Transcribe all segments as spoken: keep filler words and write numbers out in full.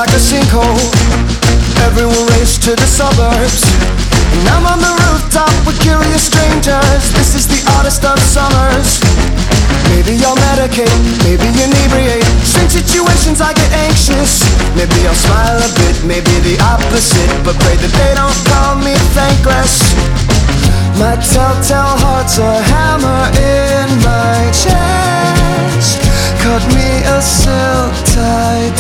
like a sinkhole. Everyone raced to the suburbs, and I'm on the rooftop with curious strangers. This is the oddest of summers. Maybe I'll medicate, maybe inebriate. Strange situations I get anxious. Maybe I'll smile a bit, maybe the opposite, but pray that they don't call me thankless. My telltale heart's a hammer in my chest. Cut me a silk-tied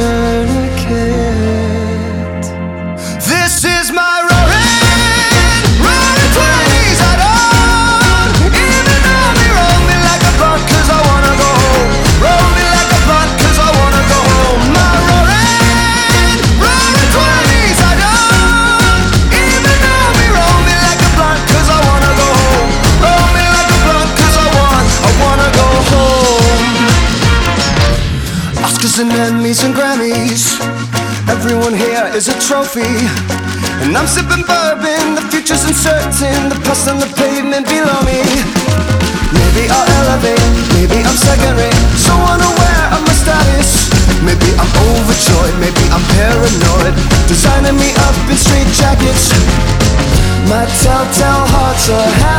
tourniquet. This is my roaring, roaring twenties. I don't even know me. Roll me like a blunt cause I wanna go home. Roll me like a blunt cause I wanna go home. My roaring, roaring twenties. I don't even know me. Roll me like a blunt cause I wanna go home. Roll me like a blunt cause I want, I wanna go home. Oscars and Emmys and Grammys, everyone here is a trophy. And I'm sipping bourbon, the future's uncertain. The past on the pavement below me. Maybe I'll elevate, maybe I'm second rate, so unaware of my status. Maybe I'm overjoyed, maybe I'm paranoid, designing me up in straight jackets. My telltale heart's a